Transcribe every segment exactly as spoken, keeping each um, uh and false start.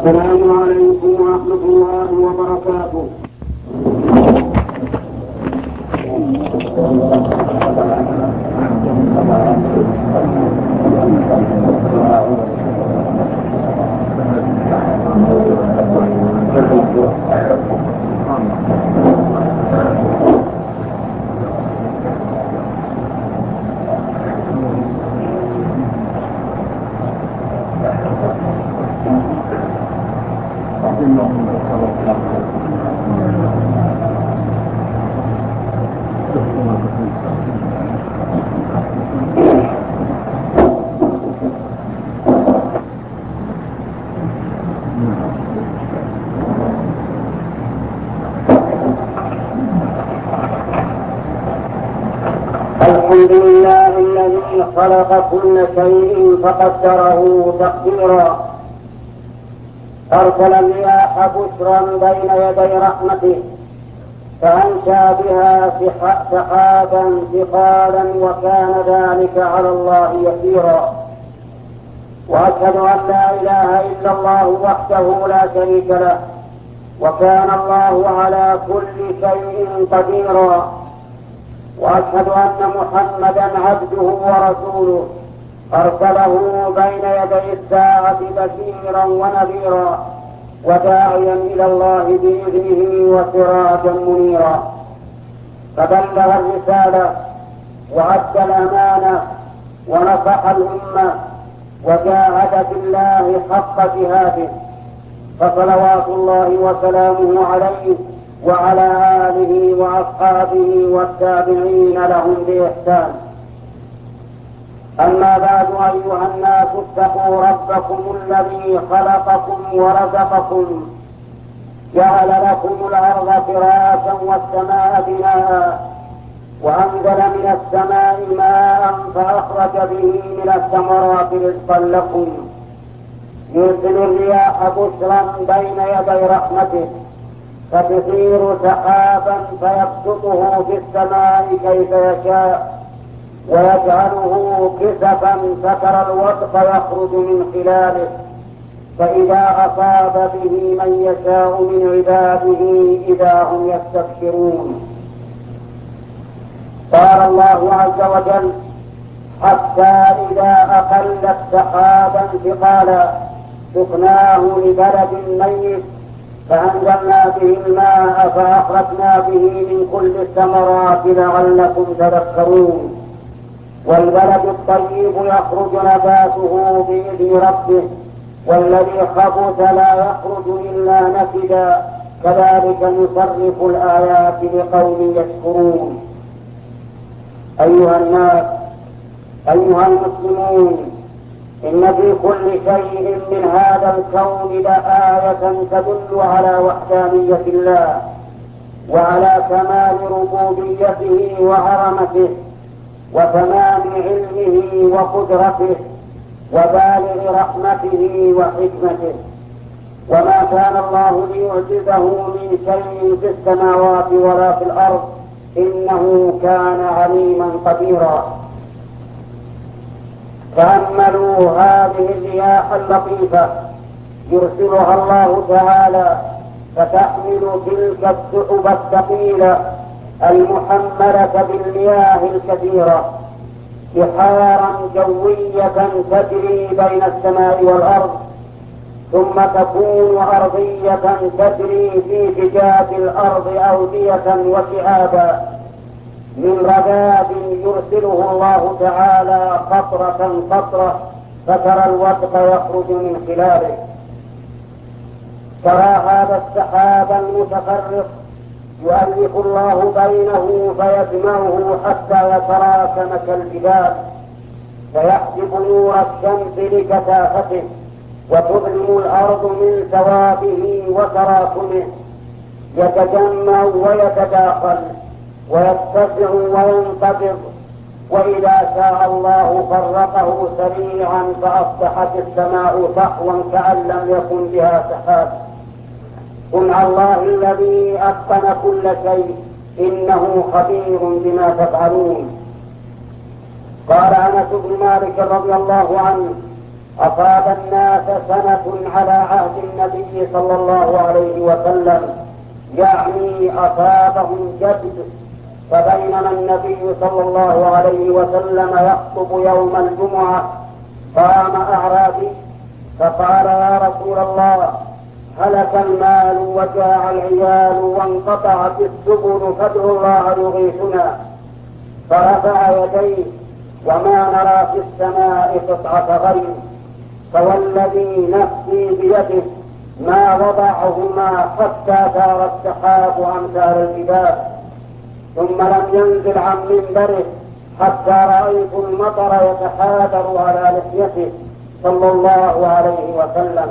السلام عليكم ورحمة الله وبركاته. الحمد لله الذي خلق كل شيء فقدره تقديرا، أرسل الرياح بشرا بين يدي رحمته فأنشأ بها سحابا ثقالا وكان ذلك على الله يسيرا. وأشهد أن لا إله إلا الله وحده لا شريك له، وكان الله على كل شيء قديرا. وأشهد أن محمدا عبده ورسوله أرسله بين يدي الساعة بشيرا ونذيرا وداعيا إلى الله بإذنه وسراجا منيرا. فبلغ الرسالة وأدى الأمانة ونصح الأمة وجاهد في الله حق جهاده، فصلوات الله وسلامه عليه وعلى آله وأصحابه والتابعين لهم بإحسان. أما بعد، أيها الناس اتقوا ربكم الذي خلقكم ورزقكم، جعل لكم الأرض فراشا والسماء بناء، وأنزل من السماء ماء فأخرج به من الثمرات رزقا لكم، يرسل الرياح بشرا بين يدي رحمته فتثير سحابا فيبسطه في السماء كيف يشاء ويجعله كسفا فترى الودق يخرج من خلاله، فإذا أصاب به من يشاء من عباده إذا هم يستبشرون. قال الله عز وجل: حتى إذا أقلت سحابا ثقالا سقناه لبلد ميت فأنزلنا به الماء فأخرجنا به من كل الثمرات لعلكم تذكرون. والبلد الطيب يخرج نباته بإذن ربه والذي خبث لا يخرج إلا نكدا كذلك نصرف الآيات لقوم يشكرون. أيها الناس، أيها المسلمون، إن في كل شيء من هذا الكون لآية تدل على وحدانية الله وعلى كمال ربوبيته وعظمته وتمام علمه وقدرته وبالغ رحمته وحكمته. وما كان الله ليعجزه من شيء في السماوات ولا في الأرض إنه كان عليما قديرا. تأملوا هذه الرياح اللطيفة يرسلها الله تعالى فتحمل تلك السحب الثقيلة المحملة بالمياه الكثيرة بحارا جوية تجري بين السماء والأرض، ثم تكون أرضية تجري في فجاج الأرض أودية وشعابا من رذاذ يرسله الله تعالى قطرة قطرة فترى الودق يخرج من خلاله. ترى هذا السحاب المتفرق يؤلف الله بينه فيجمعه حتى يتراكم كالجبال، فيحجب نور الشمس لكثافته وتظلم الأرض من ثوابه وتراكمه، يتجمع ويتداخل ويتسع وينقبض، وإذا شاء الله فرقه سريعا فأصبحت السماء صحوا كأن لم يكن بها سحاب. صنع الله الذي أتقن كل شيء إنه خبير بما تفعلون. قال أنس بن مالك رضي الله عنه: أصاب الناس سنة على عهد النبي صلى الله عليه وسلم، يعني أصابهم جد. فبينما النبي صلى الله عليه وسلم يخطب يوم الجمعة قام أعرابي فقال: يا رسول الله، هلك المال وجاع العيال وانقطعت السبل، فادعوا الله يغيثنا. فرفع يديه: وما نرى في السماء قطعة غيم، فوالذي نفسي بيده ما وضعهما حتى دار السحاب أمثال الجبال. ثم لم ينزل عن منبره حتى رأيت المطر يتحادر على لحيته صلى الله عليه وسلم.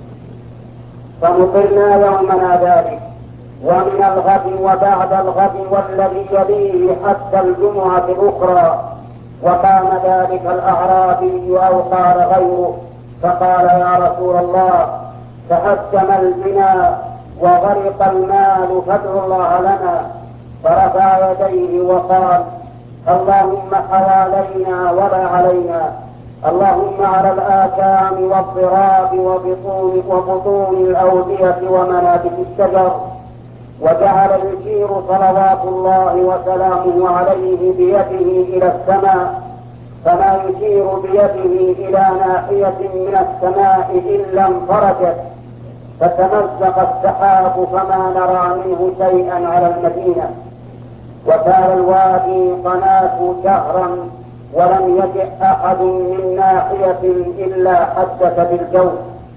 فمطرنا يومنا ذلك، ومن الغد وبعد الغد والذي يليه حتى الجمعة الأخرى. وقام ذلك الأعرابي أو قال غيره فقال: يا رسول الله، تهدم البناء وغرق المال، فادعوا الله لنا. فرفع يديه وقال: اللهم حوالينا ولا علينا، اللهم على الآكام والضراب وبطون, وبطون الأودية ومنابت الشجر. وجعل يشير صلوات الله وسلامه عليه بيده إلى السماء، فما يشير بيده إلى ناحية من السماء إلا انفرجت، فتمزق السحاب فما نرى منه شيئا على المدينة. وكان الوادي قناة شهرا ولم يجئ أحد من ناحية إلا حدث بالجو.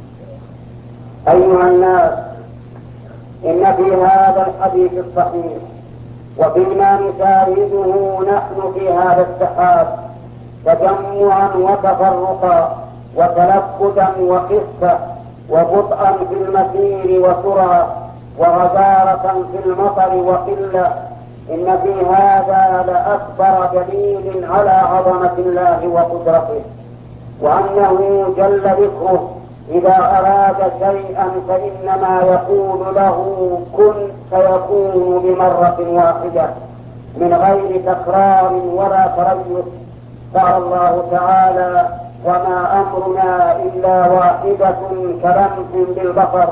أيها الناس، إن في هذا الحديث الصحيح وفيما نشاهده نحن في هذا السحاب تجمعا وتفرقا وتلفتا وخفة وبطئا في المسير وسرعة وغزارة في المطر وقلة. إن في هذا لأكبر دليل على عظمة الله وقدرته، وأنه جل ذكره إذا أراد شيئا فإنما يقول له كن فيكون بمرة واحدة من غير تكرار ولا تريث. قال الله تعالى: وما أمرنا إلا واحدة كلمح بالبصر.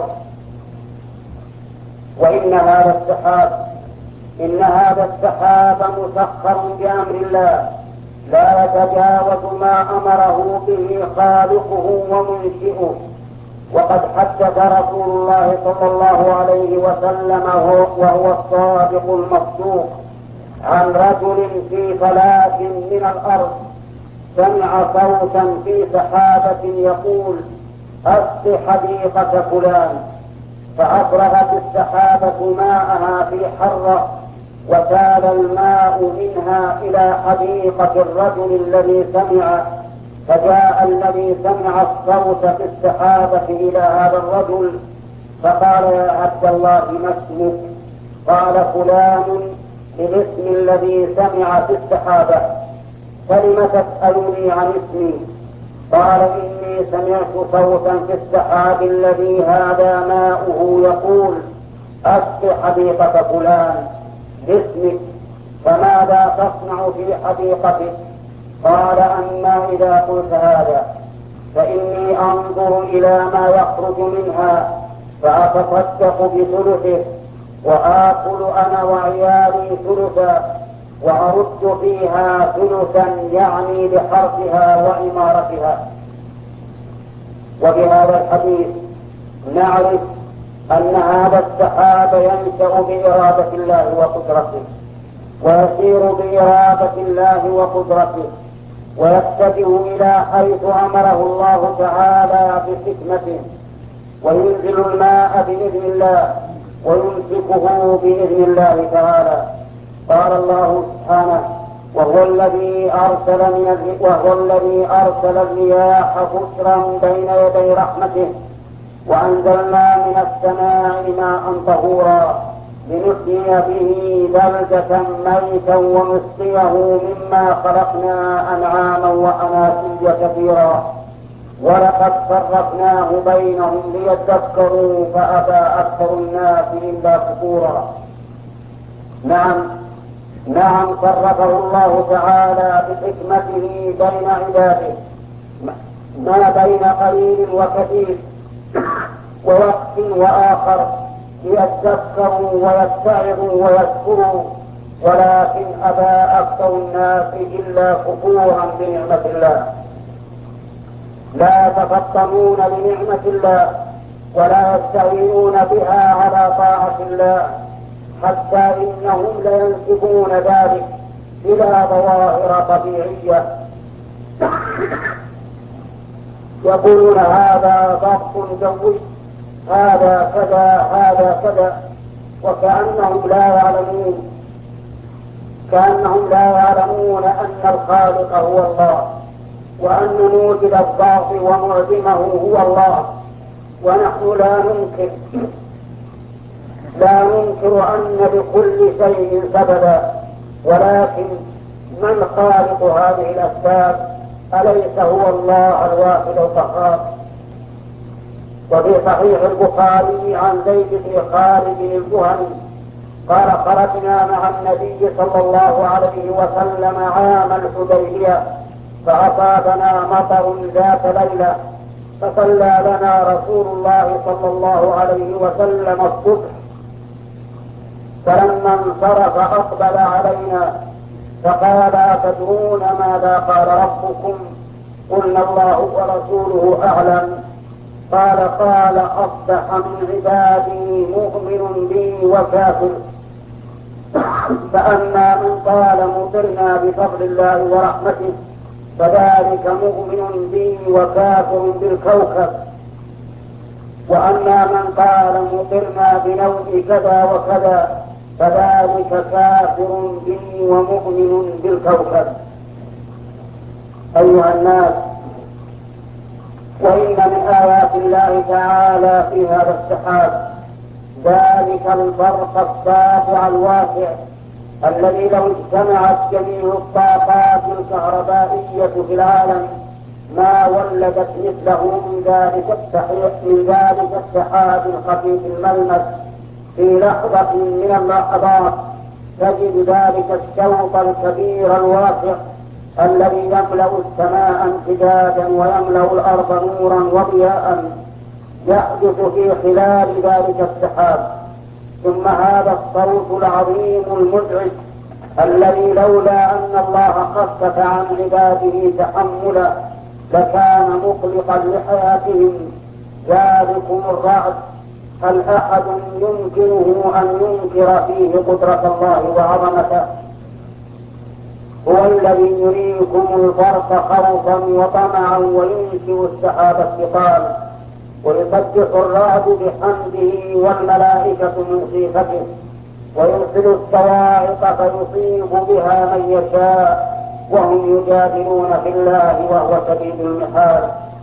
وإن هذا السحاب إن هذا السحاب مسخر بأمر الله لا يتجاوز ما أمره به خالقه ومنشئه. وقد حدث رسول الله صلى الله عليه وسلم وهو الصادق المصدوق عن رجل في فلاة من الأرض سمع صوتا في سحابة يقول: أسق حديقة فلان. فأفرغت السحابة ماءها في حرة وسال الماء منها إلى حديقة الرجل الذي سمع. فجاء الذي سمع الصوت في السحابة إلى هذا الرجل فقال: يا عبد الله، ما اسمك؟ قال: فلان، بالاسم الذي سمع في السحابة. فلم تسألني عن اسمي؟ قال: إني سمعت صوتا في السحاب الذي هذا ماؤه يقول: أسق حديقة فلان باسمك، فماذا تصنع في حديقتك؟ قال: أما إذا قلت هذا فإني أنظر إلى ما يخرج منها فأتصدق بثلثه، وآكل أنا وعيالي ثلثا، وأرد فيها ثلثا، يعني لحرثها وعمارتها. وبهذا الحديث نعرف أن هذا السحاب ينشأ بإرادة الله وقدرته، ويسير بإرادة الله وقدرته، ويتجه إلى حيث أمره الله تعالى بحكمته، وينزل الماء بإذن الله ويمسكه بإذن الله تعالى. قال الله سبحانه: وهو الذي أرسل من وهو الذي أرسل الرياح بشرا بين يدي رحمته، وأنزلنا من السماء ماء طهورا لنحيي به بلدة ميتا ونسقيه مما خلقنا أنعاما وأناسيا كثيرا، ولقد صرفناه بينهم ليذكروا فأبى أكثر الناس إلا كفورا. نعم نعم صرفه الله تعالى بحكمته بين عباده، ما بين قليل وكثير ووقت وآخر ليتذكروا ويتعظوا ويذكروا، ولكن أبى أكثر الناس إلا كفورا بنعمة الله. لا يتفطنون لنعمة الله ولا يستعينون بها على طاعة الله، حتى إنهم لينسبون ذلك إلى ظواهر طبيعية، يقولون هذا ضغط جوي، هذا كذا هذا كذا، وكأنهم لا يعلمون كأنهم لا يعلمون أن الخالق هو الله، وأن موجد الضغط ومعدمه هو الله. ونحن لا ننكر لا ننكر أن لكل شيء سببا، ولكن من خالق هذه الأسباب؟ أليس هو الله الواحد القهار؟ وفي صحيح البخاري عن زيد بن خالد الجهني قال: خرجنا مع النبي صلى الله عليه وسلم عام الحديبية، فأصابنا مطر ذات ليلة، فصلى لنا رسول الله صلى الله عليه وسلم الصبح، فلما انصرف أقبل علينا فقال: أتدرون ماذا قال ربكم؟ قلنا: الله ورسوله أعلم. قال قال أصبح من عبادي مؤمن بي وكافر، فأما من قال مطرنا بفضل الله ورحمته فذلك مؤمن بي وكافر بالكوكب، وأما من قال مطرنا بنوء كذا وكذا فذلك كافر بي ومؤمن بالكوكب. أيها الناس، وإن من آيات الله تعالى في هذا السحاب ذلك البرق الساطع الواسع الذي لو اجتمعت جميع الطاقات الكهربائية في العالم ما ولدت مثله من ذلك من ذلك السحاب الخفيف الملمس في لحظة من اللحظات. تجد ذلك الشوط الكبير الواسع الذي يملأ السماء امتدادا ويملأ الأرض نورا وضياء يحدث في خلال ذلك السحاب. ثم هذا الصوت العظيم المزعج الذي لولا أن الله خفف عن عباده تحملا لكان مقلقا لحياتهم. ذلكم الرعد، هل أحد يمكنه أن ينكر فيه قدرة الله وعظمته؟ هو الذي يريكم البرق خوفا وطمعا وينشئ السحاب الثقال، ويسبح الرعد بحمده والملائكة من خيفته، ويرسل الصواعق فيصيب بها من يشاء، وهم يجادلون في الله وهو شديد المحال.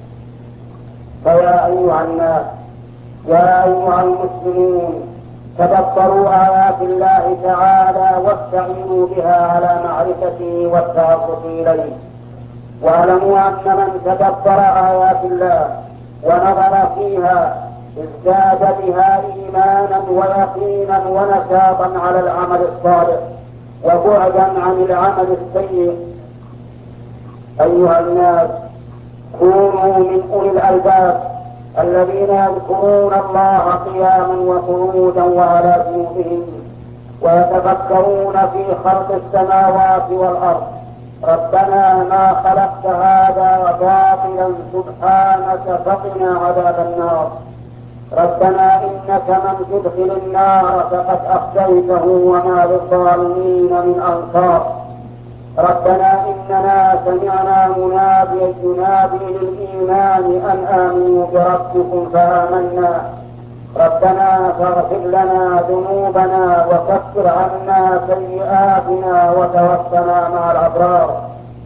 فيا أيها الناس، يا أيها المسلمون، تدبروا آيات الله تعالى واستعينوا بها على معرفته والتعرف إليه، واعلموا أن من تدبر آيات الله ونظر فيها ازداد بها إيمانا ويقينا ونشاطا على العمل الصالح وبعدا عن العمل السيء. أيها الناس، كونوا من أولي الألباب الذين يذكرون الله قياما وقعودا وعلى جنوبهم ويتفكرون في خلق السماوات والأرض. ربنا ما خلقت هذا باطلا سبحانك فقنا عذاب النار. ربنا إنك من تدخل النار فقد أخزيته وما للظالمين من أنصار. ربنا إننا سمعنا مناديا ينادي للإيمان أن آمنوا بربكم فآمنا. ربنا فاغفر لنا ذنوبنا وكفر عنا سيئاتنا وتوفنا مع الأبرار.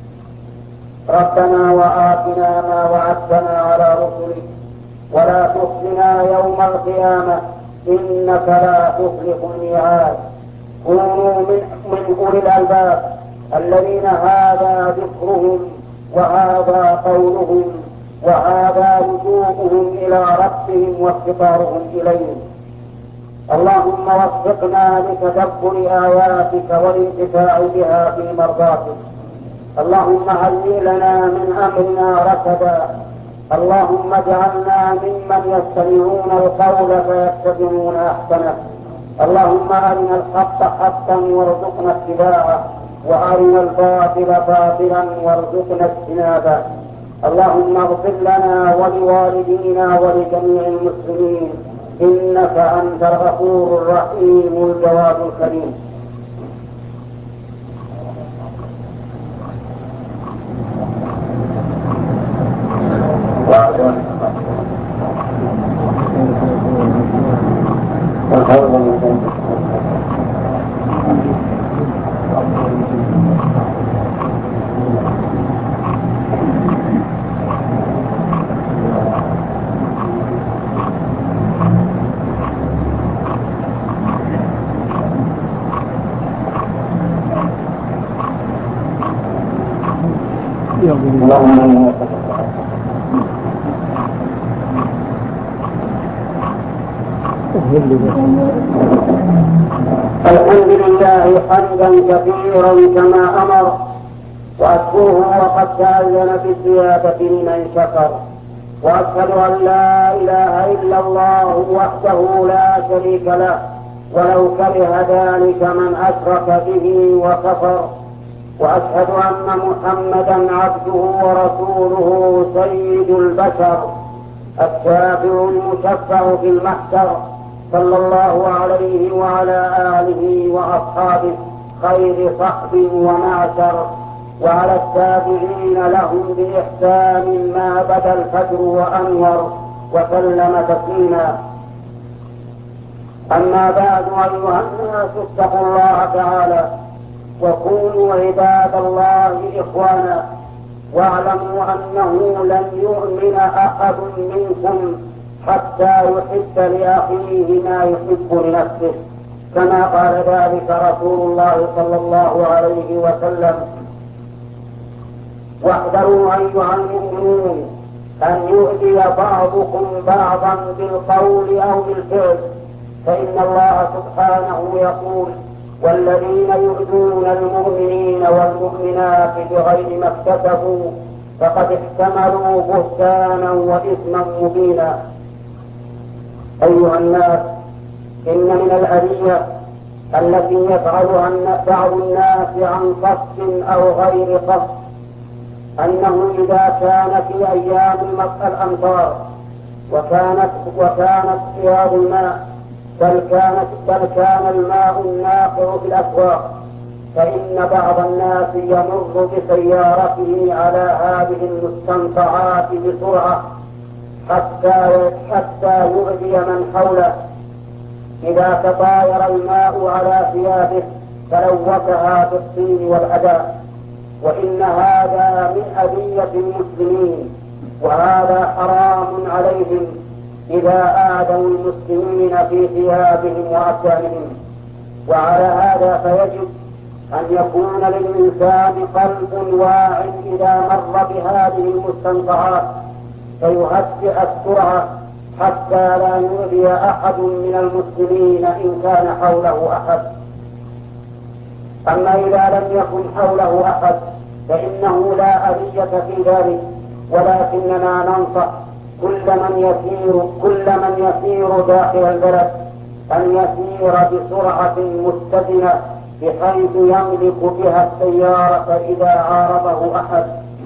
ربنا وآتنا ما وعدتنا على رسلك ولا تخزنا يوم القيامة إنك لا تخلف الميعاد. كونوا من, من أولي الألباب الذين هذا ذكرهم وهذا قولهم وهذا لجوءهم إلى ربهم وافتقارهم إليه. اللهم وفقنا لتدبر آياتك والانتفاع بها في مرضاتك. اللهم هيئ لنا من أمرنا رشدا اللهم اجعلنا ممن يستمعون القول فيتبعون أحسنه. اللهم أرنا الحق حقا وارزقنا اتباعه، وأرنا الباطل باطلا وارزقنا اجتنابه. اللهم اغفر لنا ولوالدينا ولجميع المسلمين، إنك أنت الغفور الرحيم الجواد الكريم. الحمد لله حمدا كثيرا كما أمر، وأشكره وقد تأذن بالزيادة لمن شكر، وأشهد أن لا إله إلا الله وحده لا شريك له، ولو كره ذلك من أشرك به وكفر. وأشهد أن محمدا عبده ورسوله سيد البشر، الشافع المشفع في المحشر، صلى الله عليه وعلى آله وأصحابه خير صحب ومعشر، وعلى التابعين لهم بإحسان ما بدا الفجر وأنور، وسلم تسليما. أما بعد، أيها الناس اتقوا الله تعالى وكونوا عباد الله إخوانا، واعلموا أنه لن يؤمن أحد منكم حتى يحب لأخيه ما يحب لنفسه، كما قال ذلك رسول الله صلى الله عليه وسلم. واحذروا أيها المؤمنون أن يؤذي بعضكم بعضا بالقول أو بالفعل، فإن الله سبحانه يقول: والذين يؤذون المؤمنين والمؤمنات بغير ما اكتسبوا فقد احتملوا بهتانا وإثما مبينا. أيها الناس، إن من الأذية التي يفعلها بعض الناس عن قصد أو غير قصد أنه إذا كان في أيام الأمطار وكانت وكانت سياض الماء بل كانت بل كان الماء الناقع في الأسواق، فإن بعض الناس يمر بسيارته على هذه المستنقعات بسرعة حتى حتى يؤذي من حوله. إذا تطاير الماء على ثيابه تلوثها بالطين والأذى، وإن هذا من أذية المسلمين، وهذا حرام عليهم إذا آذوا المسلمين في ثيابهم وأبدانهم. وعلى هذا فيجب أن يكون للإنسان قلب واع إذا مر بهذه المستنقعات فيهدئ السرعة حتى لا يؤذي أحد من المسلمين إن كان حوله أحد. أما إذا لم يكن حوله أحد فإنه لا أذية في ذلك، ولكننا ننصح كل من يسير كل من يسير داخل البلد أن يسير بسرعة متزنة بحيث يملك بها السيارة إذا عارضه أحد.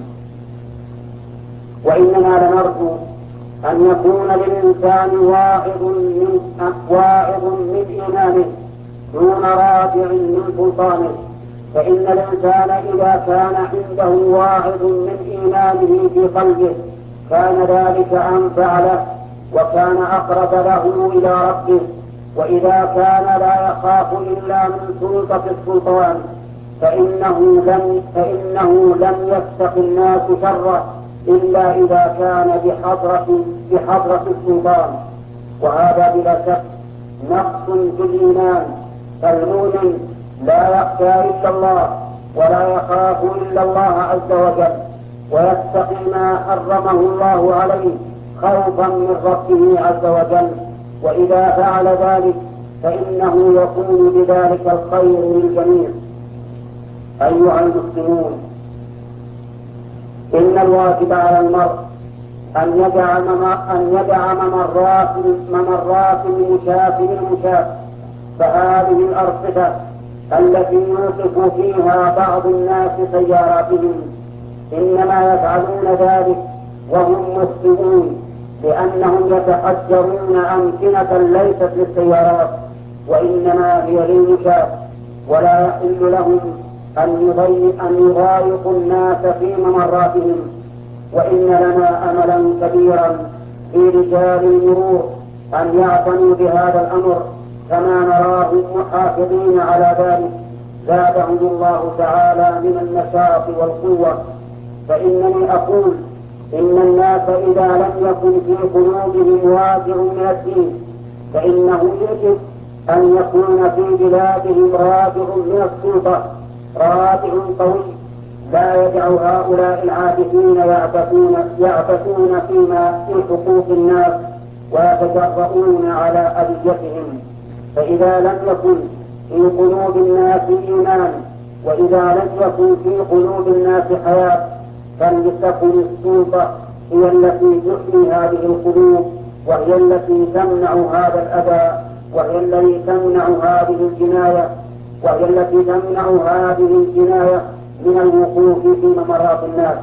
وإننا لنرجو أن يكون للإنسان واعظ من واعظ من إيمانه دون رادع من سلطانه، فإن الإنسان إذا كان عنده واعظ من إيمانه في قلبه كان ذلك أنفع له وكان أقرب له إلى ربه. وإذا كان لا يخاف إلا من سلطة السلطان فإنه لم فإنه لم يتق الناس شره إلا إذا كان بحضرة بحضرة السلطان، وهذا بلا شك نقص في الإيمان. فالمؤمن لا يخشى إلا الله ولا يخاف إلا الله عز وجل، ويتقي ما حرمه الله عليه خوفا من ربه عز وجل، وإذا فعل ذلك فإنه يكون بذلك الخير للجميع. أيها المسلمون، إن الواجب على المرء أن يدع أن يدع ممرات ممرات المشاة بالمشاة، فهذه الأرصفة التي يوقف فيها بعض الناس سياراتهم إنما يفعلون ذلك وهم مسلمون، لأنهم يتحجرون أمكنة ليست للسيارات وإنما هي للمشاة، ولا يحل لهم أن يضايقوا الناس في ممراتهم. وإن لنا أملا كبيرا في رجال المرور أن يعتنوا بهذا الأمر كما نراهم محافظين على ذلك، زادهم الله تعالى من النشاط والقوة. فإنني أقول إن الناس إذا لم يكن في قلوبهم وازع من الدين فإنه يجب أن يكون في بلادهم رادع من السلطة، رادع قوي لا يدع هؤلاء العابثين يعبثون يعبثون فيما في حقوق الناس ويتجرؤون على أذيتهم. فإذا لم يكن في قلوب الناس إيمان، وإذا لم يكن في قلوب الناس حياة، فلتكن السلطة هي التي تحمي هذه القلوب، وهي التي تمنع هذا الأذى، وهي التي تمنع هذه الجناية وهي التي تمنع هذه الجناية من الوقوف في ممرات الناس.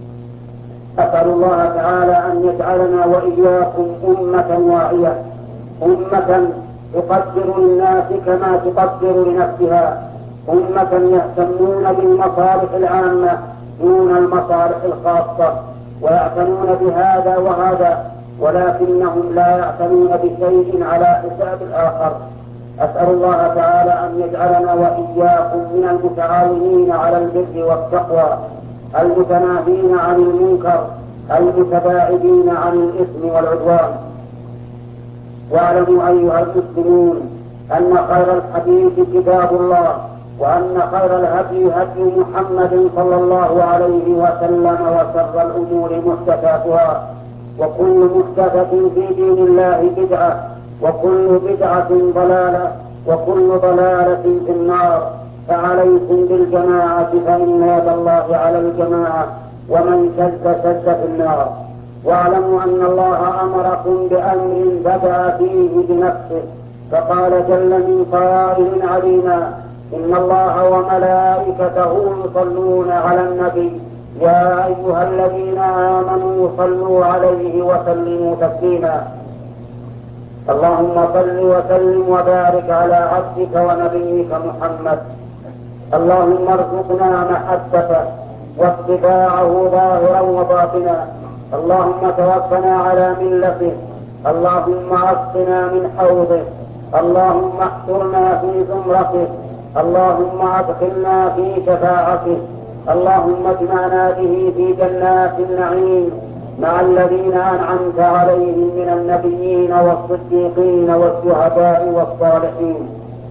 أسأل الله تعالى أن يجعلنا وإياكم أمة واعية، أمة تقدر للناس كما تقدر لنفسها، أمة يهتمون بالمصالح العامة دون المصالح الخاصة، ويعتنون بهذا وهذا، ولكنهم لا يعتنون بشيء على حساب الآخر. أسأل الله تعالى أن يجعلنا وإياكم من المتعاونين على البر والتقوى، المتناهين عن المنكر، المتباعدين عن الإثم والعدوان. واعلموا أيها المسلمون أن خير الحديث كتاب الله، وأن خير الهدي هدي محمد صلى الله عليه وسلم، وشر الأمور محدثاتها، وكل محدثة في دين الله بدعة، وكل بدعة ضلالة، وكل ضلالة في النار. فعليكم بالجماعة فإن يد الله على الجماعة، ومن شد شد في النار. واعلموا أن الله أمركم بأمر بدأ فيه بنفسه، فقال جل من قائل علينا: إن الله وملائكته يصلون على النبي يا أيها الذين آمنوا صلوا عليه وسلموا تسليما. اللهم صل وسلم وبارك على عبدك ونبيك محمد. اللهم ارزقنا محبته واتباعه ظاهرا وباطنا. اللهم توفنا على ملته. اللهم اسقنا من حوضه. اللهم احشرنا في زمرته. اللهم ادخلنا في شفاعته. اللهم اجمعنا به في جنات النعيم مع الذين أنعمت عليهم من النبيين والصديقين والشهداء والصالحين.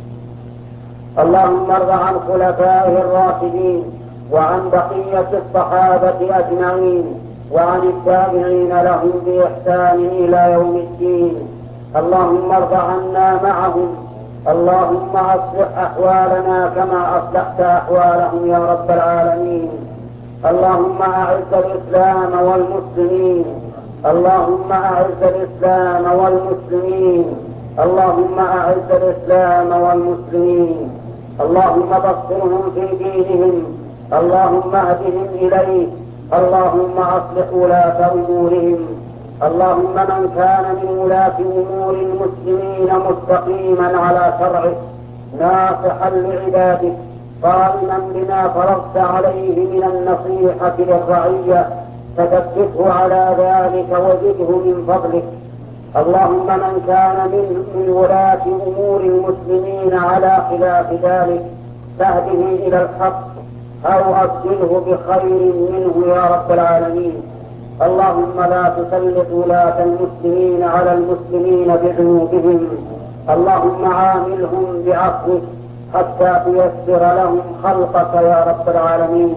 اللهم ارض عن خلفائه الراشدين وعن بقية الصحابة أجمعين وعن التابعين لهم بإحسان إلى يوم الدين. اللهم ارض عنا معهم. اللهم أصلح أحوالنا كما أصلحت أحوالهم يا رب العالمين. اللهم أعز الإسلام والمسلمين. اللهم أعز الإسلام والمسلمين. اللهم أعز الإسلام والمسلمين. اللهم بصرهم في دينهم. اللهم اهدهم إليك. اللهم أصلح ولاة أمورهم. اللهم من كان من ولاة أمور المسلمين مستقيما على شرعك ناصحا لعبادك قائما بما فرضت عليه من النصيحة للرعية فثبته على ذلك وزده من فضلك. اللهم من كان من, من ولاة أمور المسلمين على خلاف ذلك فاهده إلى الحق أو أبدله بخير منه يا رب العالمين. اللهم لا تسلط ولاة المسلمين على المسلمين بذنوبهم. اللهم عاملهم بعفوك حتى تيسر لهم خلقك يا رب العالمين.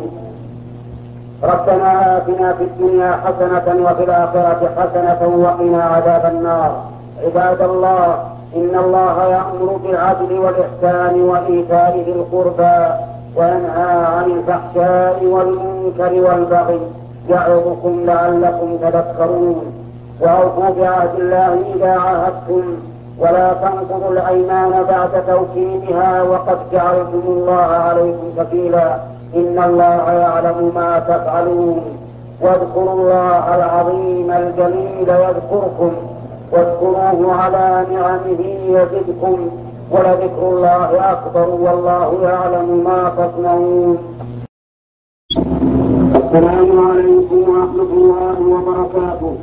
ربنا آتنا في الدنيا حسنة وفي الآخرة حسنة وقنا عذاب النار. عباد الله، إن الله يأمر بالعدل والإحسان وإيتاء ذي القربى وينهى عن الفحشاء والمنكر والبغي يعظكم لعلكم تذكرون. وأوفوا بعهد الله إذا عاهدتم ولا تنقضوا الأيمان بعد توكيدها وقد جعلتم الله عليكم كفيلا إن الله يعلم ما تفعلون. واذكروا الله العظيم الجليل يذكركم واذكروه على نعمه يزدكم ولذكر الله أكبر والله يعلم ما تصنعون. السلام عليكم ورحمة الله وبركاته.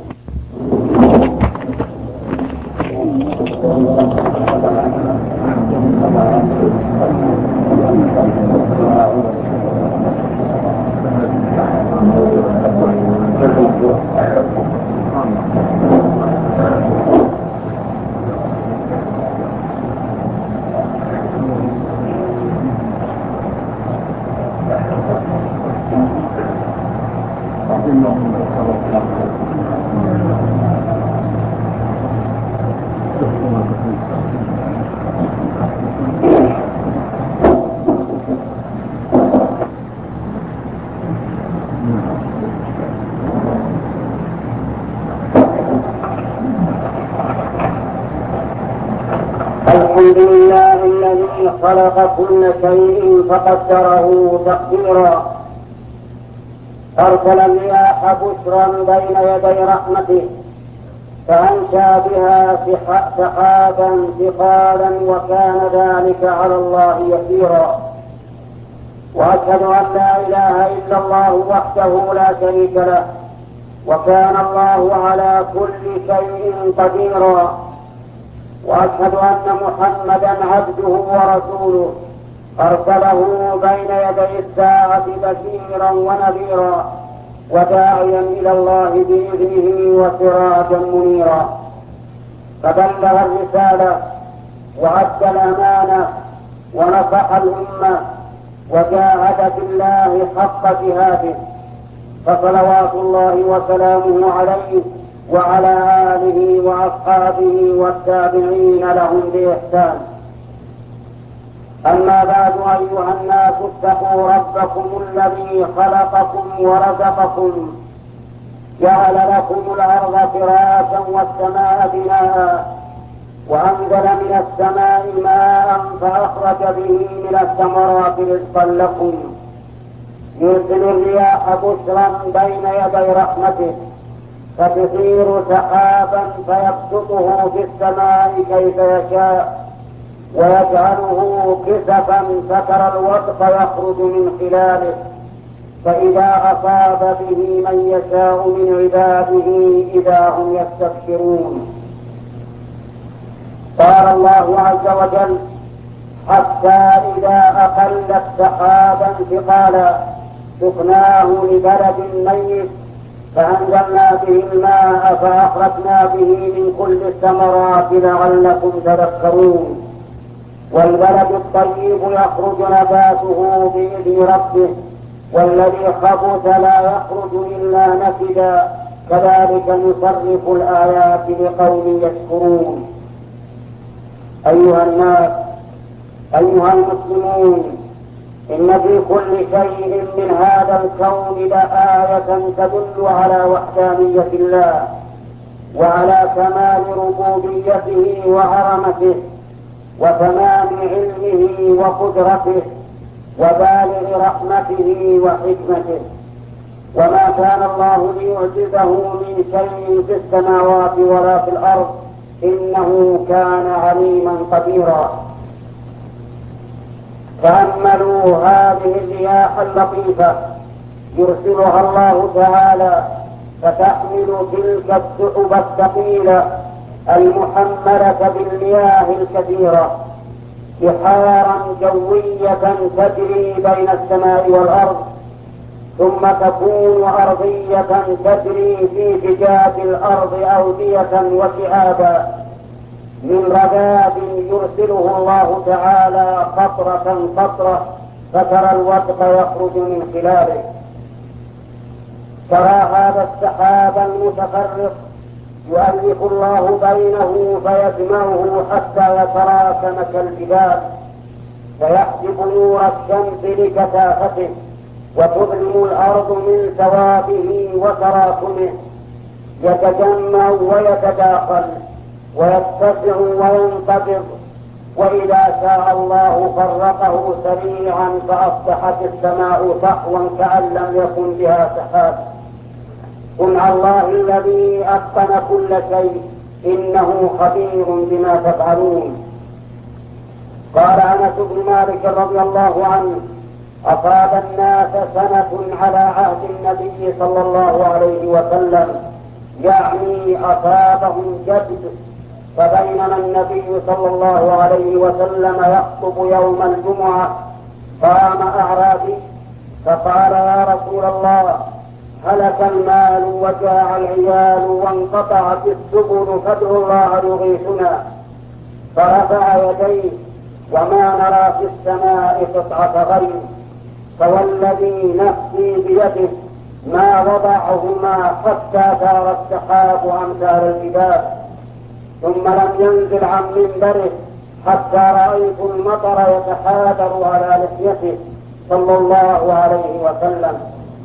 الحمد لله الذي خلق كل شيء فقدره تقديرا. أرسل الرياح بشرا بين يدي رحمته فأنشأ بها سحابا ثقالا وكان ذلك على الله يسيرا. وأشهد أن لا إله إلا الله وحده لا شريك له وكان الله على كل شيء قديرا. وأشهد أن محمدا عبده ورسوله أرسله بين يدي الساعة بشيرا ونذيرا وداعيا إلى الله بإذنه وسراجا منيرا. فبلغ الرسالة وأدى الأمانة ونصح الأمة وجاهد في الله حق جهاده فصلوات الله وسلامه عليه وعلى آله وأصحابه والتابعين لهم بإحسان. أما بعد أيها الناس اتقوا ربكم الذي خلقكم ورزقكم جعل لكم الأرض فراشا والسماء بناء وأنزل من السماء ماء فأخرج به من الثمرات رزقا لكم يرسل الرياح بشرا بين يدي رحمته فتثير سحابا فيبسطه في السماء كيف يشاء ويجعله كسفا فترى الودق يخرج من خلاله فإذا أصاب به من يشاء من عباده إذا هم يستبشرون. قال الله عز وجل حتى إذا أقلت سحابا ثقالا سقناه لبلد ميت فأنزلنا به الماء فأخرجنا به من كل الثمرات لعلكم تذكرون. والبلد الطيب يخرج نباته بإذن ربه والذي خبث لا يخرج إلا نكدا كذلك نصرف الآيات لقوم يشكرون. أيها الناس أيها المسلمون إن في كل شيء من هذا الكون لآية تدل على وحدانية الله وعلى كمال ربوبيته وعظمته وتمام علمه وقدرته وبالغ رحمته وحكمته. وما كان الله ليعجزه من شيء في السماوات ولا في الأرض إنه كان عليما قديرا. تأملوا هذه الرياح اللطيفة يرسلها الله تعالى فتحمل تلك السحب الثقيلة المحملة بالمياه الكثيرة بحارا جوية تجري بين السماء والأرض ثم تكون أرضية تجري في فجاج الأرض أودية وشهابا من رذاذ يرسله الله تعالى قطرة قطرة فترى الودق يخرج من خلاله. ترى هذا السحاب المتفرق يؤلف الله بينه فيجمعه حتى يتراكم كالجبال فيحجب نور الشمس لكثافته وتظلم الأرض من ثوابه وتراكمه، يتجمع ويتداخل ويتسع وينقبض، وإذا شاء الله فرقه سريعا فأصبحت السماء صحوا كأن لم يكن بها سحاب. صنع الله الذي أتقن كل شيء، إنه خبير بما تفعلون. قال أنس بن مالك رضي الله عنه: أصاب الناس سنة على عهد النبي صلى الله عليه وسلم، يعني أصابهم جد، فبينما النبي صلى الله عليه وسلم يخطب يوم الجمعة قام أعرابي فقال: يا رسول الله، هلك المال وجاع العيال وانقطعت السبل، فادعوا الله يغيثنا. فرفع يديه: وما نرى في السماء قطعة غيم، فوالذي نفسي بيده ما وضعهما حتى دار السحاب أمثال الجبال. ثم لم ينزل عن منبره حتى رأيت المطر يتحادر على لحيته صلى الله عليه وسلم.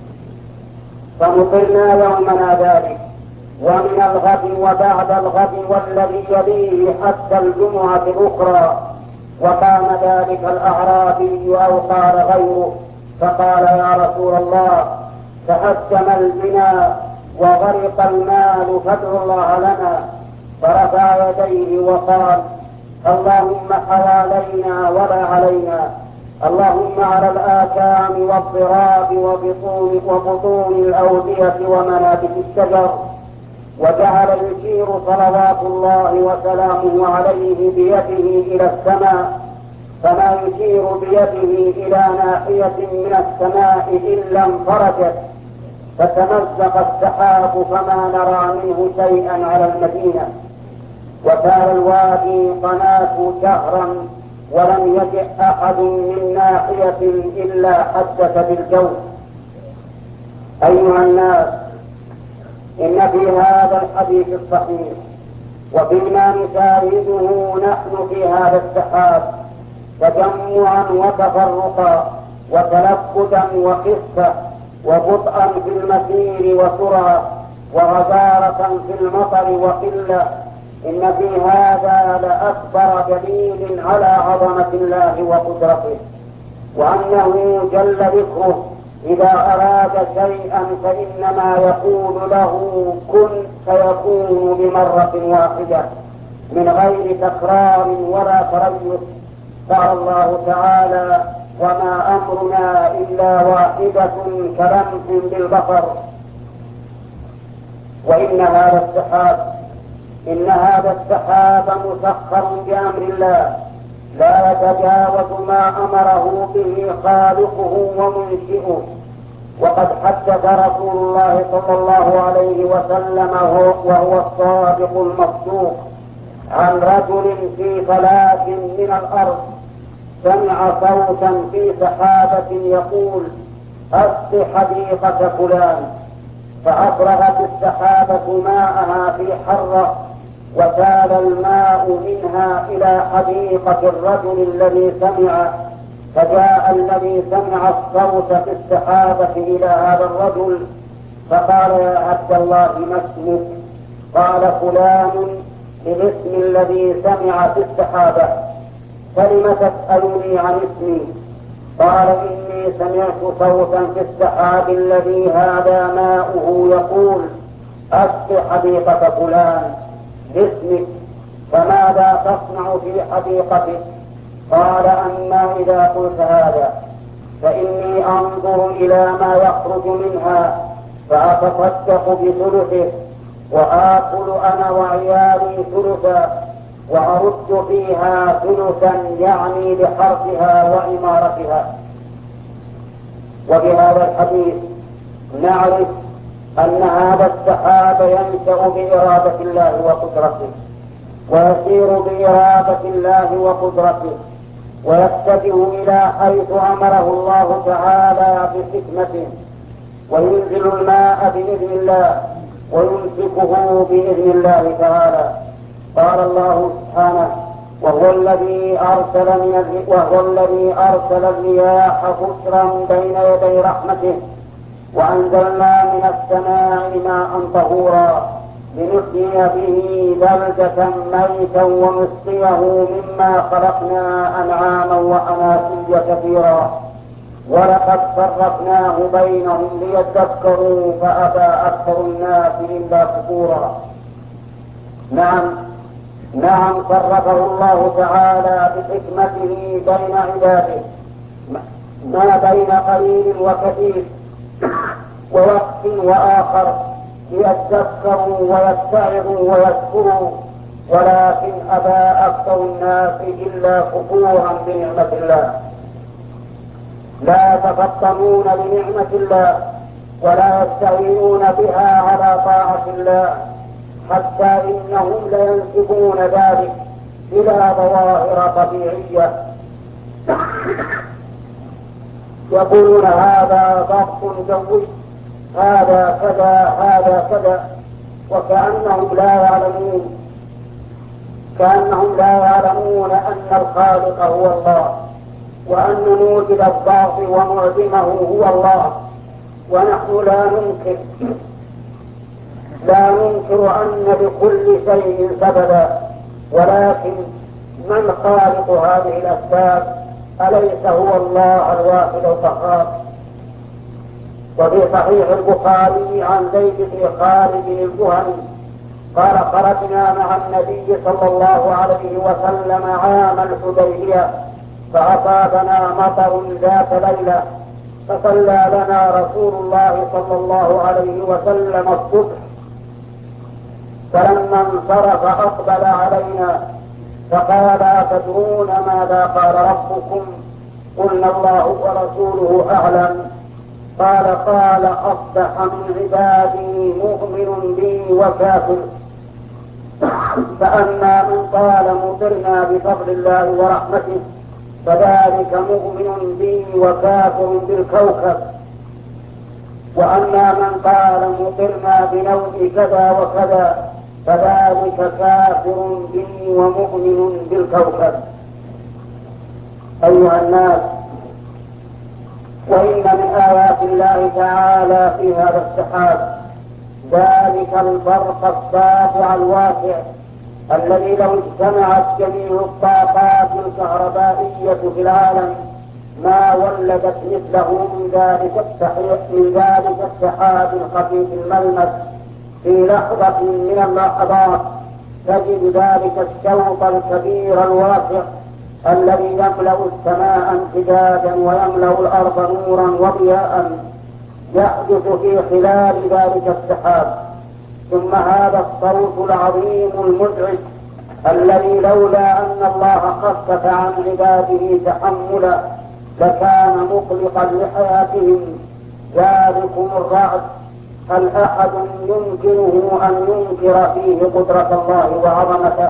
فمطرنا يومنا ذلك، ومن الغد وبعد الغد والذي يليه حتى الجمعة الأخرى. وقام ذلك الأعرابي أو قال غيره فقال: يا رسول الله، تهدم البناء وغرق المال، فادعوا الله لنا. فرفع يديه وقال: اللهم حوالينا ولا علينا، اللهم على الآكام والضراب وبطون, وبطون الأودية ومنابت الشجر. وجعل يشير صلوات الله وسلامه عليه بيده إلى السماء، فما يشير بيده إلى ناحية من السماء إلا انفرجت، فتمزق السحاب فما نرى منه شيئا على المدينة. وكان الوادي قناة شهرا ولم يجئ أحد من ناحية إلا حدث بالجو. أيها الناس، إن في هذا الحديث الصحيح وفيما نشاهده نحن في هذا السحاب تجمعا وتفرقا وتلفتا وخفة وبطئا في المسير وسرعة وغزارة في المطر وقلة، إن في هذا لأكبر دليل على عظمة الله وقدرته، وأنه جل ذكره إذا أراد شيئا فإنما يقول له كن فيكون بمرة واحدة من غير تكرار ولا تريث. قال الله تعالى: وما أمرنا إلا واحدة كلمح بالبصر. وإن هذا السحاب إن هذا السحاب مسخر بأمر الله، لا يتجاوز ما أمره به خالقه ومنشئه. وقد حدث رسول الله صلى الله عليه وسلم وهو الصادق المصدوق عن رجل في فلاة من الأرض سمع صوتا في سحابة يقول: أسق حديقة فلان، فأفرغت السحابة ماءها في حرة، وسال الماء منها إلى حديقة الرجل الذي سمع. فجاء الذي سمع الصوت في السحابة إلى هذا الرجل فقال: يا عبد الله، ما اسمك؟ قال: فلان، بالاسم الذي سمع في السحابة. فلم تسألني عن اسمي؟ قال: إني سمعت صوتا في السحاب الذي هذا ماؤه يقول: أسق حديقة فلان باسمك، فماذا تصنع في حديقتك؟ قال: أما إذا قلت هذا فإني أنظر إلى ما يخرج منها فأتصدق بثلثه، وآكل أنا وعيالي ثلثا، وأرد فيها ثلثا، يعني لحرثها وعمارتها. وبهذا الحديث نعرف أن هذا السحاب ينشأ بإرادة الله وقدرته، ويسير بإرادة الله وقدرته، ويتجه إلى حيث أمره الله تعالى بحكمته، وينزل الماء بإذن الله ويمسكه بإذن الله تعالى. قال الله سبحانه: وهو الذي أرسل من وهو الذي أرسل الرياح بشرا بين يدي رحمته وأنزلنا من السماء ماء طهورا لنحيي به بلدة ميتا ونسقيه مما خلقنا أنعاما وأناسيا كثيرا ولقد صرفناه بينهم ليذكروا فأبى أكثر الناس إلا كفورا. نعم نعم صرفه الله تعالى بحكمته بين عباده ما بين قليل وكثير ووقت وآخر ليذكروا ويتعظوا ويشكروا، ولكن أبى أكثر الناس إلا كفورا بنعمة الله. لا يتفطنون لنعمة الله ولا يستعينون بها على طاعة الله، حتى إنهم لينسبون ذلك إلى ظواهر طبيعية يقولون هذا ضغط جوي، هذا كذا هذا كذا، وكأنهم لا يعلمون كأنهم لا يعلمون أن الخالق هو الله، وأن موجد الضغط ومعدمه هو الله. ونحن لا ننكر لا ننكر أن لكل شيء سببا، ولكن من خالق هذه الأسباب؟ أليس هو الله الواحد القهار؟ وفي صحيح البخاري عن زيد بن خالد الجهني قال خرجنا مع النبي صلى الله عليه وسلم عام الحديبية فأصابنا مطر ذات ليلة، فصلى لنا رسول الله صلى الله عليه وسلم الصبح، فلما انصرف أقبل علينا فقال أتدرون ماذا قال ربكم؟ قلنا الله ورسوله أعلم. قال قال أصبح من عبادي مؤمن بي وكافر، فأما من قال مطرنا بفضل الله ورحمته فذلك مؤمن بي وكافر بالكوكب، وأما من قال مطرنا بنوء كذا وكذا فذلك كافر بي ومؤمن بالكوكب. أيها الناس، وإن من آيات الله تعالى في هذا السحاب ذلك البرق الساطع الواسع الذي لو اجتمعت جميع الطاقات الكهربائية في العالم ما ولدت مثله من ذلك من ذلك السحاب الخفيف الملمس في لحظة من اللحظات. تجد ذلك الشوط الكبير الواسع الذي يملأ السماء امتدادا ويملأ الأرض نورا وضياء يحدث في خلال ذلك السحاب. ثم هذا الصوت العظيم المزعج الذي لولا أن الله خفف عن عباده تحملا لكان مقلقا لحياتهم. ذلكم الرعد، هل أحد يمكنه أن ينكر فيه قدرة الله وعظمته؟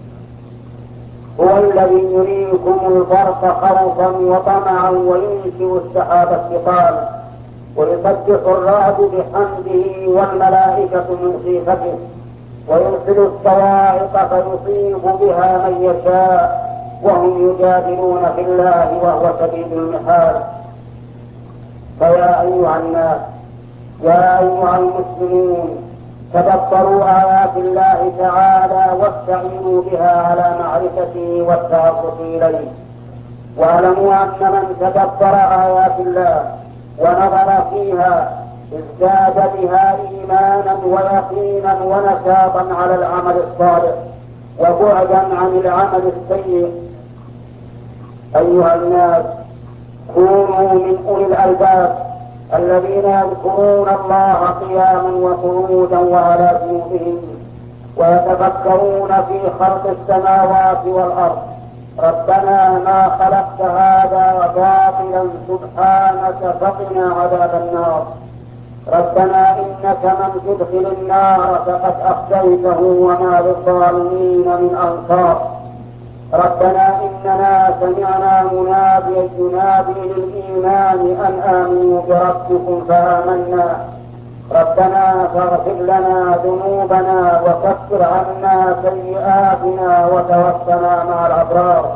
هو الذي يريكم البرق خوفا وطمعا وينشئ السحاب الثقال، ويسبح الرعد بحمده والملائكة من خيفته، ويرسل الصواعق فيصيب بها من يشاء وهم يجادلون في الله وهو شديد المحال. فيا أيها الناس، يا أيها المسلمون، تدبروا آيات الله تعالى واستعينوا بها على معرفته والتعرف إليه، واعلموا أن من تدبر آيات الله ونظر فيها ازداد بها إيمانا ويقينا ونشاطا على العمل الصالح وبعدا عن العمل السيء. أيها الناس، كونوا من أولي الألباب الذين يذكرون الله قياما وقعودا وعلى جنوبهم ويتفكرون في خلق السماوات والأرض. ربنا ما خلقت هذا باطلا سبحانك فقنا عذاب النار. ربنا إنك من تدخل النار فقد أخزيته وما للظالمين من أنصار. ربنا إننا سمعنا مناديا ينادي للإيمان أن آمنوا بربكم فآمنا ربنا فاغفر لنا ذنوبنا وكفر عنا سيئاتنا وتوفنا مع الأبرار.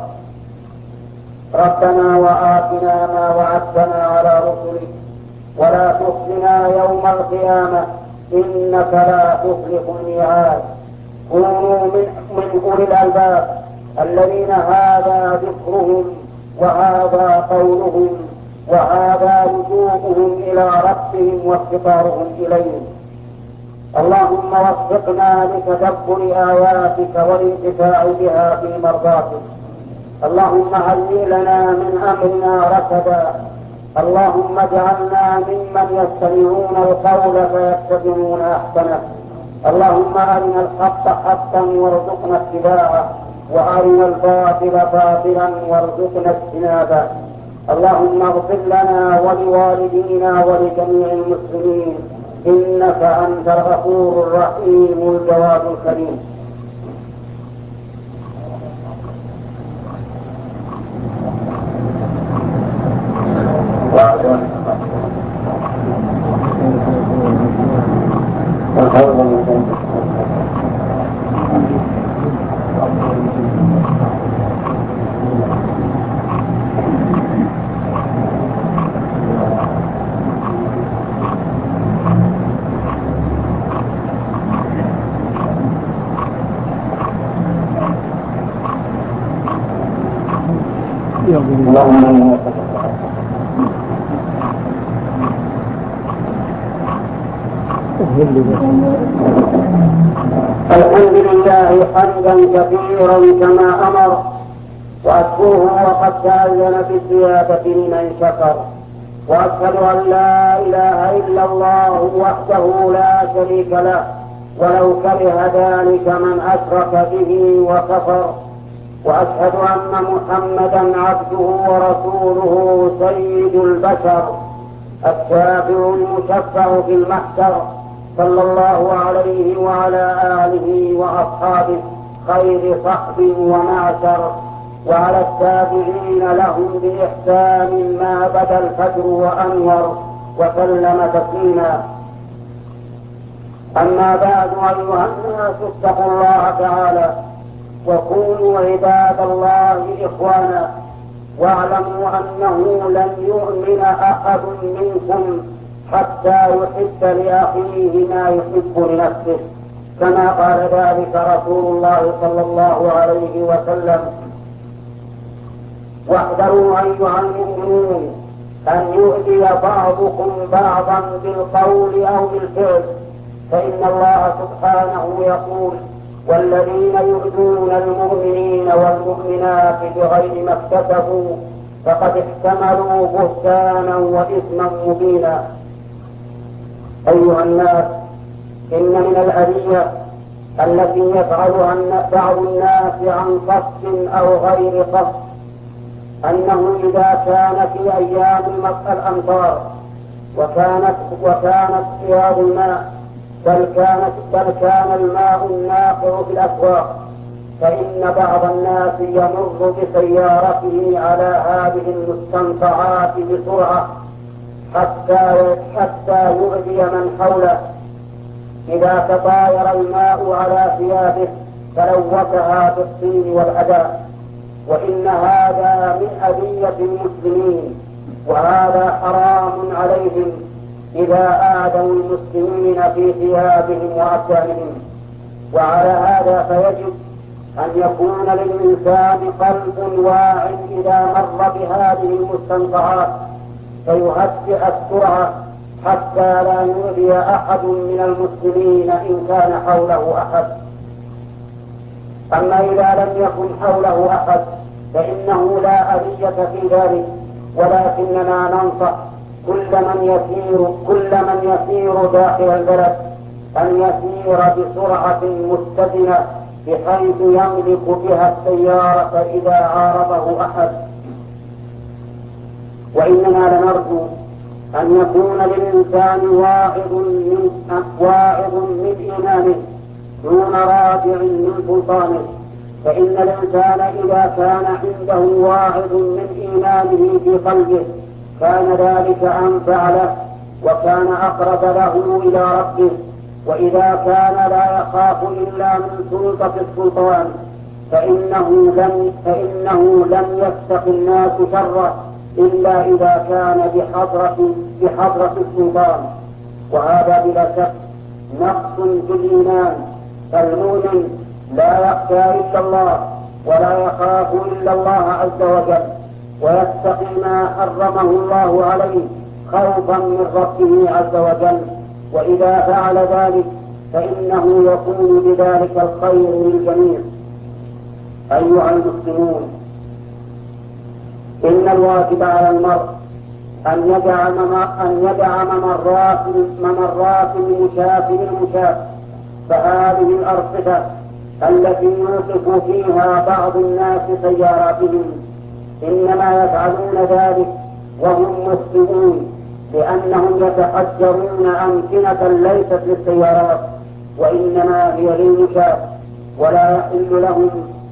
ربنا وآتنا ما وعدتنا على رسلك ولا تخزنا يوم القيامة إنك لا تخلف الميعاد. كونوا من, من أولي الألباب الذين هذا ذكرهم وهذا قولهم وهذا لجوءهم إلى ربهم وافتقارهم إليه. اللهم وفقنا لتدبر آياتك والانتفاع بها في مرضاتك. اللهم هيئ لنا من أمرنا رشدا. اللهم اجعلنا ممن يستمعون القول فيتبعون أحسنه. اللهم أرنا الحق حقا وارزقنا اتباعه وأرنا الباطل باطلا وارزقنا اجتنابه. اللهم اغفر لنا ولوالدينا ولجميع المسلمين إنك أنت الغفور الرحيم الجواد الكريم. الحمد لله حمدا كثيرا كما أمر، وأشكره وقد تأذن بالزيادة لمن شكر، وأشهد أن لا إله إلا الله وحده لا شريك له ولو كره ذلك من أشرك به وكفر، وأشهد أن محمدا عبده ورسوله سيد البشر الشافع المشفع في المحشر، صلى الله عليه وعلى آله وأصحابه خير صحب ومعشر، وعلى التابعين لهم بإحسان ما بدا الفجر وأنور، وسلم تسليما. أما بعد، أيها الناس اتقوا الله تعالى وكونوا عباد الله إخوانا، واعلموا أنه لن يؤمن أحد منكم حتى يحب لأخيه ما يحب لنفسه، كما قال ذلك رسول الله صلى الله عليه وسلم. واحذروا أيها المؤمنون أن يؤذي بعضكم بعضا بالقول أو بالفعل، فإن الله سبحانه يقول: والذين يؤذون المؤمنين والمؤمنات بغير ما اكتسبوا فقد احتملوا بهتانا وإثما مبينا. أيها الناس، إن من الأذية التي يفعلها بعض الناس عن قصد أو غير قصد أنه إذا كان في أيام الأمطار وكانت وكانت سياد الماء بل كانت بل كان الماء الناقع في الأسواق، فإن بعض الناس يمر بسيارته على هذه المستنقعات بسرعة حتى حتى يؤذي من حوله. إذا تطاير الماء على ثيابه تلوثها بالطين والأذى، وإن هذا من أذية المسلمين، وهذا حرام عليهم إذا آذوا المسلمين في ثيابهم وأبدانهم. وعلى هذا فيجب أن يكون للإنسان قلب واعٍ إذا مر بهذه المستنقعات فيهدئ السرعة حتى لا يؤذي أحد من المسلمين إن كان حوله أحد. أما إذا لم يكن حوله أحد فإنه لا أذية في ذلك، ولكننا ننصح كل من يسير كل من يسير داخل البلد أن يسير بسرعة متزنة بحيث يملك بها السيارة إذا عارضه أحد. وإننا لنرجو أن يكون للإنسان واعظ من واعظ من إيمانه دون رادع من سلطانه، فإن الإنسان إذا كان عنده واعظ من إيمانه في قلبه كان ذلك أنفع له وكان أقرب له إلى ربه. وإذا كان لا يخاف إلا من سلطة السلطان فإنه لم, فإنه لم يتق الناس شره إلا إذا كان بحضرة, بحضرة السلطان. وهذا بلا شك نقص في الإيمان، فالمؤمن لا يخشى إلا الله ولا يخاف إلا الله عز وجل، ويتقي ما حرمه الله عليه خوفا من ربه عز وجل. وإذا فعل ذلك فإنه يكون بذلك الخير للجميع. أيها المسلمون، إن الواجب على المرء أن يدع أن يدع ممرات ممرات المشاة للمشاة، فهذه الأرصفة التي يوقف فيها بعض الناس سياراتهم إنما يفعلون ذلك وهم مسلمون، لأنهم يتحجرون أمكنة ليست للسيارات وإنما هي للمشاة، ولا يحل لهم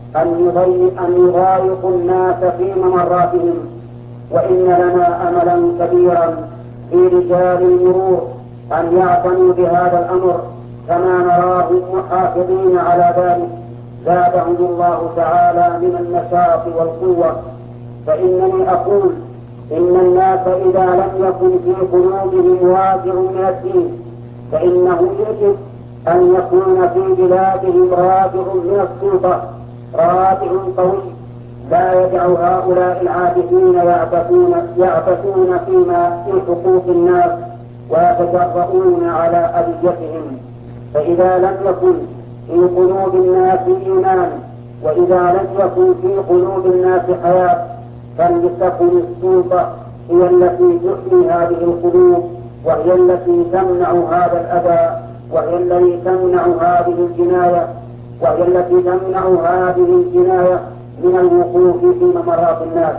أن يضايقوا الناس في ممراتهم. وإن لنا أملا كبيرا في رجال المرور أن يعتنوا بهذا الأمر كما نراهم محافظين على ذلك، زادهم الله تعالى من النشاط والقوة. فإنني أقول إن الناس إذا لم يكن في قلوبهم وازع من الدين فإنه يجب أن يكون في بلادهم رادع من السلطة، رادع قوي لا يدع هؤلاء العابثين يعبثون, يعبثون فيما في حقوق الناس ويتجرؤون على أذيتهم. فإذا لم يكن في قلوب الناس إيمان، وإذا لم يكن في قلوب الناس حياة، فلتكن السلطة هي التي تحمي هذه القلوب، وهي التي تمنع هذا الأذى، وهي التي تمنع هذه الجناية وهي التي تمنع هذه الجناية من الوقوف في ممرات الناس.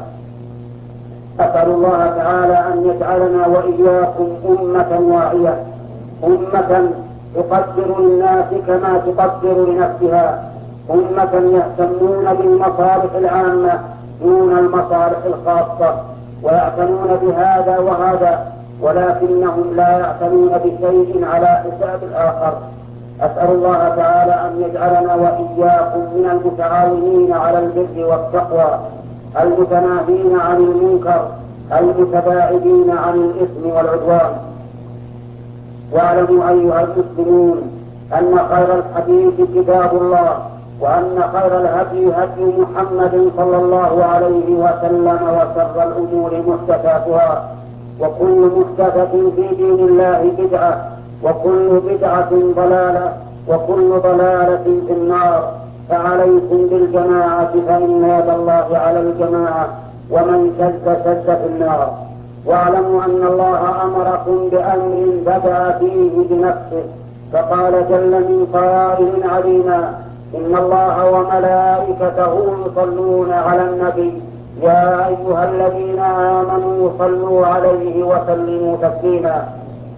أسأل الله تعالى أن يجعلنا وإياكم أمة واعية، أمة تقدر للناس كما تقدر لنفسها، أمة يهتمون بالمصالح العامة دون المصالح الخاصة، ويعتنون بهذا وهذا، ولكنهم لا يعتنون بشيء على حساب الآخر. أسأل الله تعالى أن يجعلنا وإياكم من المتعاونين على البر والتقوى، المتناهين عن المنكر، المتباعدين عن الإثم والعدوان. واعلموا أيها المسلمون أن خير الحديث كتاب الله، وأن خير الهدي هدي محمد صلى الله عليه وسلم، وشر الأمور محدثاتها، وكل محدثة في دين الله بدعة، وكل بدعة ضلالة، وكل ضلالة في النار. فعليكم بالجماعة فإن يد الله على الجماعة، ومن شد شد في النار. واعلموا أن الله أمركم بأمر بدأ فيه بنفسه، فقال جل من قائل علينا: إن الله وملائكته يصلون على النبي يا أيها الذين آمنوا صلوا عليه وسلموا تسليما.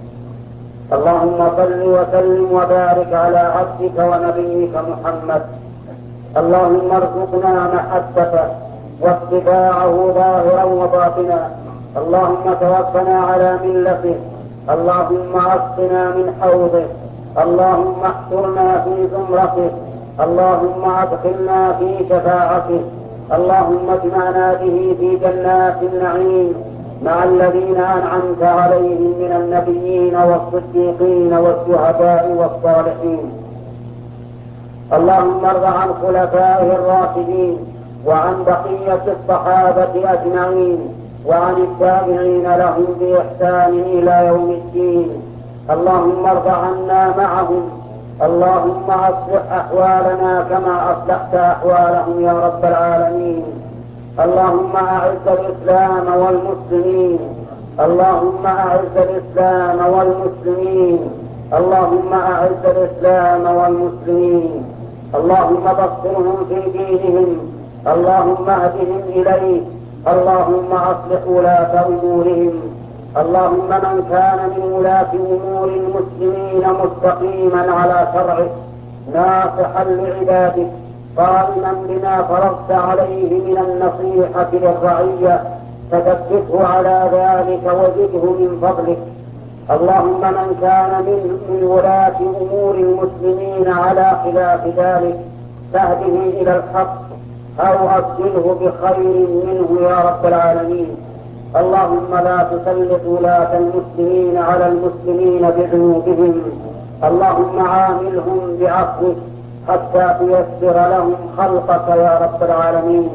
اللهم صل وسلم وبارك على عبدك ونبيك محمد. اللهم ارزقنا محبته واتباعه ظاهرا وباطنا. اللهم توفنا على ملته. اللهم اسقنا من حوضه. اللهم احشرنا في زمرته. اللهم ادخلنا في شفاعته. اللهم اجمعنا به في جنات النعيم مع الذين أنعمت عليهم من النبيين والصديقين والشهداء والصالحين. اللهم ارض عن خلفائه الراشدين وعن بقية الصحابة أجمعين وعن التابعين لهم بإحسان إلى يوم الدين. اللهم ارض عنا معهم. اللهم أصلح أحوالنا كما أصلحت أحوالهم يا رب العالمين. اللهم أعز الإسلام والمسلمين. اللهم أعز الإسلام والمسلمين. اللهم أعز الإسلام والمسلمين. اللهم بصرهم في دينهم. اللهم اهدهم إليه. اللهم أصلح ولاة أمورهم. اللهم من كان من ولاة أمور المسلمين مستقيما على شرعك ناصحا لعبادك قائما بما فرضت عليه من النصيحة للرعية، فثبته على ذلك وزده من فضلك. اللهم من كان من, من ولاة أمور المسلمين على خلاف ذلك فاهده إلى الحق أو أبدله بخير منه يا رب العالمين. اللهم لا تسلط ولاة المسلمين على المسلمين بذنوبهم، اللهم عاملهم بعفوك حتى تيسر لهم خلقك يا رب العالمين.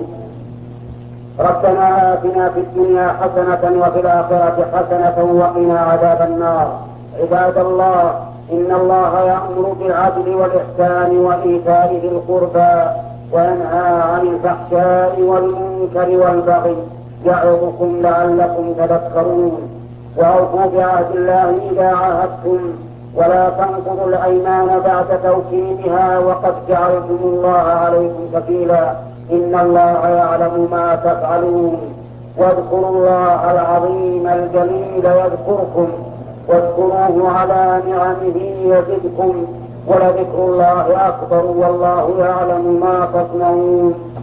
ربنا آتنا في الدنيا حسنة وفي الآخرة حسنة وقنا عذاب النار. عباد الله، إن الله يأمر بالعدل والإحسان وإيتاء ذي القربى وينهى عن الفحشاء والمنكر والبغي يعظكم لعلكم تذكرون. وأوفوا بعهد الله إذا عاهدتم ولا تنقضوا الأيمان بعد توكيدها وقد جعلتم الله عليكم كفيلا، إن الله يعلم ما تفعلون. واذكروا الله العظيم الجليل يذكركم واذكروه على نعمه يزدكم ولذكر الله أكبر والله يعلم ما تصنعون.